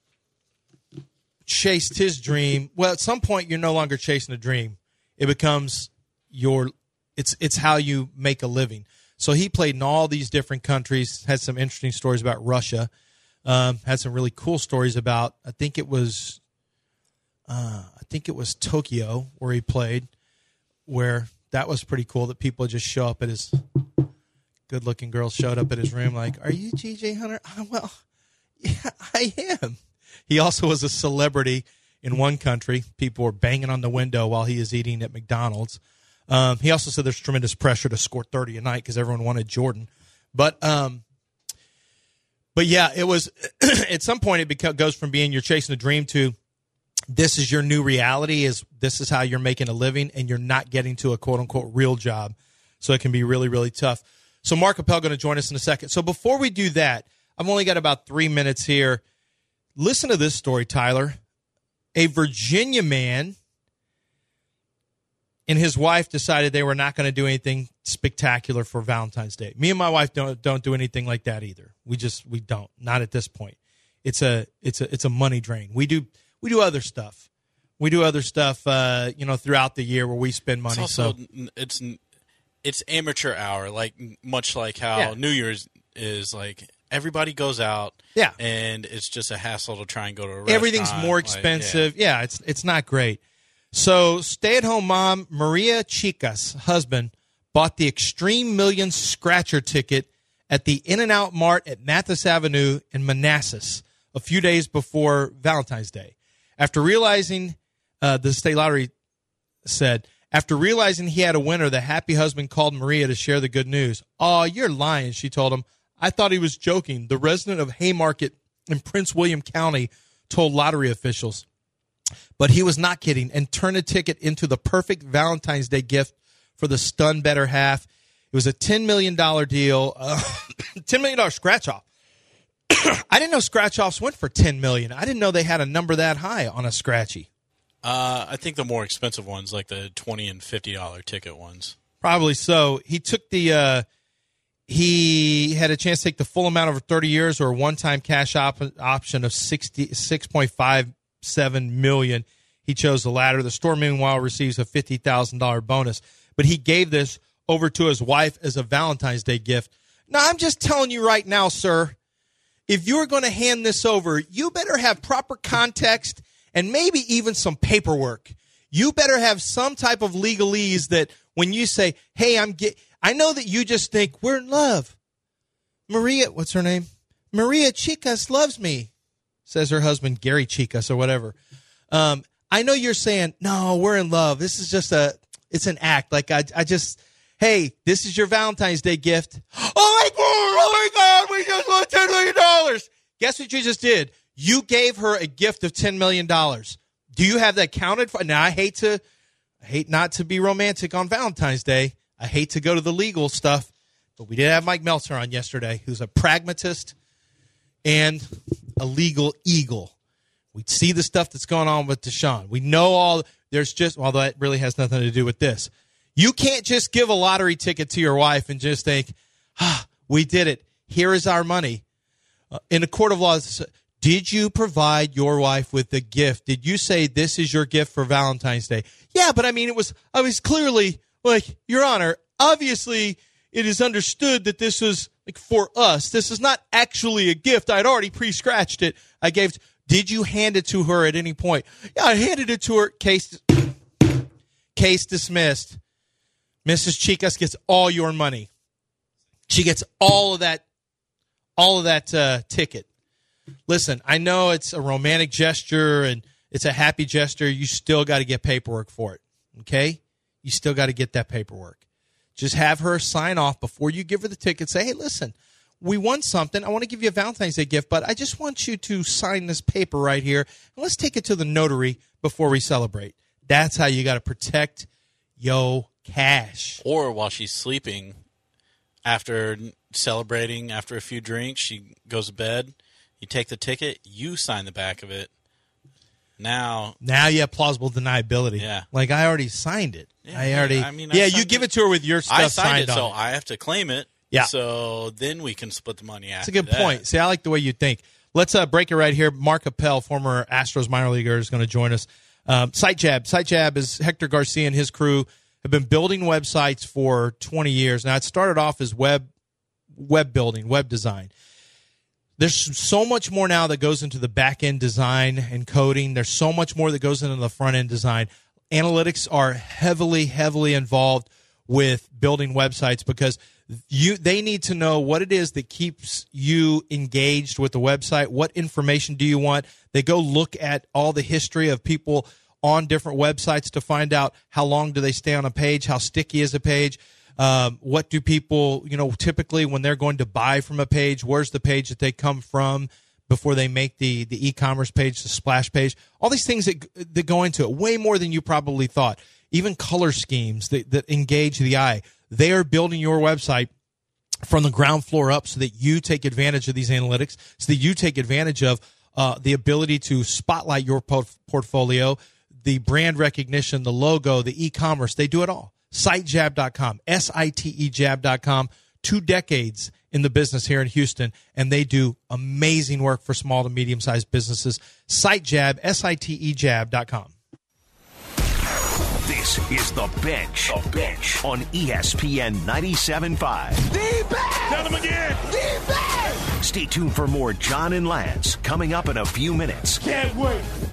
chased his dream. Well, at some point, you're no longer chasing a dream. It becomes your it's it's how you make a living. So he played in all these different countries, had some interesting stories about Russia, um, had some really cool stories about, I think it was, uh, I think it was Tokyo where he played, where that was pretty cool that people just show up at his, good-looking girls showed up at his room like, are you G J Hunter? Oh, well, yeah, I am. He also was a celebrity in one country. People were banging on the window while he is eating at McDonald's. Um, he also said there's tremendous pressure to score thirty a night because everyone wanted Jordan. But, um, but yeah, it was at some point it beca- goes from being you're chasing a dream to this is your new reality, is this is how you're making a living, and you're not getting to a quote-unquote real job. So it can be really, really tough. So Mark Appel going to join us in a second. So before we do that, I've only got about three minutes here. Listen to this story, Tyler. A Virginia man and his wife decided they were not going to do anything spectacular for Valentine's Day. Me and my wife don't don't do anything like that either. We just we don't. Not at this point. It's a it's a it's a money drain. We do we do other stuff. We do other stuff uh, you know, throughout the year where we spend money. It's also, so it's it's amateur hour, like much like how Yeah. New Year's is. Like everybody goes out, Yeah. and it's just a hassle to try and go to a restaurant. everything's more Like, expensive. yeah. yeah, it's it's not great. So stay-at-home mom Maria Chica's husband bought the Extreme Millions scratcher ticket at the In-N-Out Mart at Mathis Avenue in Manassas a few days before Valentine's Day. After realizing, uh, the state lottery said, after realizing he had a winner, the happy husband called Maria to share the good news. "Oh, you're lying," she told him. "I thought he was joking." The resident of Haymarket in Prince William County told lottery officials. But he was not kidding and turned a ticket into the perfect Valentine's Day gift for the stunned better half. It was a ten million dollars deal, uh, ten million dollars scratch-off. I didn't know scratch-offs went for ten million dollars. I didn't know they had a number that high on a scratchy. Uh, I think the more expensive ones, like the twenty and fifty dollar ticket ones. Probably so. He took the uh, he had a chance to take the full amount over thirty years or a one-time cash op- option of sixty-six point five seven million dollars. He chose the latter. The store, meanwhile, receives a fifty thousand dollars bonus. But he gave this over to his wife as a Valentine's Day gift. Now, I'm just telling you right now, sir, if you're going to hand this over, you better have proper context and maybe even some paperwork. You better have some type of legalese that when you say, hey, I'm get, I know that you just think we're in love. Maria, what's her name? Maria Chicas loves me, says her husband, Gary Chicas or whatever. Um, I know you're saying, no, we're in love. This is just a, it's an act. Like I, I just, hey, this is your Valentine's Day gift. Oh my God, oh my God, we just won ten million dollars. Guess what you just did? You gave her a gift of ten million dollars. Do you have that counted for? Now, I hate to, I hate not to be romantic on Valentine's Day. I hate to go to the legal stuff, but we did have Mike Meltzer on yesterday, who's a pragmatist and a legal eagle. We see the stuff that's going on with Deshaun. We know all, there's just, although that really has nothing to do with this. You can't just give a lottery ticket to your wife and just think, ah, we did it. Here is our money. Uh, in a court of law, Did you provide your wife with a gift? Did you say this is your gift for Valentine's Day? Yeah, but I mean, it was, I was clearly like, Your Honor, obviously it is understood that this was like for us. This is not actually a gift. I had already pre-scratched it. I gave, did you hand it to her at any point? Yeah, I handed it to her. Case, case dismissed. Missus Chicas gets all your money. She gets all of that, all of that uh, ticket. Listen, I know it's a romantic gesture and it's a happy gesture. You still got to get paperwork for it, okay? You still got to get that paperwork. Just have her sign off before you give her the ticket. Say, hey, listen, we won something. I want to give you a Valentine's Day gift, but I just want you to sign this paper right here. And let's take it to the notary before we celebrate. That's how you got to protect yo cash. Or while she's sleeping, after celebrating, after a few drinks, she goes to bed. You take the ticket, you sign the back of it. Now, now you have plausible deniability. Yeah, like I already signed it. Yeah, I already. I mean, I yeah, you give it to her with your stuff I signed signed it, on so it. I have to claim it. Yeah. So then we can split the money after. That's a good that. point. See, I like the way you think. Let's uh, break it right here. Mark Appel, former Astros minor leaguer, is going to join us. Um, SiteJab. SiteJab is Hector Garcia and his crew have been building websites for twenty years. Now, it started off as web web building, web design. There's so much more now that goes into the back-end design and coding. There's so much more that goes into the front-end design. Analytics are heavily, heavily involved with building websites because you they need to know what it is that keeps you engaged with the website. What information do you want? They go look at all the history of people on different websites to find out how long do they stay on a page, how sticky is a page. Um, what do people, you know, typically when they're going to buy from a page, where's the page that they come from before they make the, the e-commerce page, the splash page? All these things that, that go into it, way more than you probably thought. Even color schemes that, that engage the eye. They are building your website from the ground floor up so that you take advantage of these analytics, so that you take advantage of uh, the ability to spotlight your port- portfolio, the brand recognition, the logo, the e-commerce. They do it all. site jab dot com, S I T E jab dot com, two decades in the business here in Houston, and they do amazing work for small to medium-sized businesses. SiteJab, S I T E jab dot com. This is The Bench, the Bench on E S P N ninety-seven point five. D-Bench! Tell him again! D-Bench! Stay tuned for more John and Lance coming up in a few minutes. Can't wait!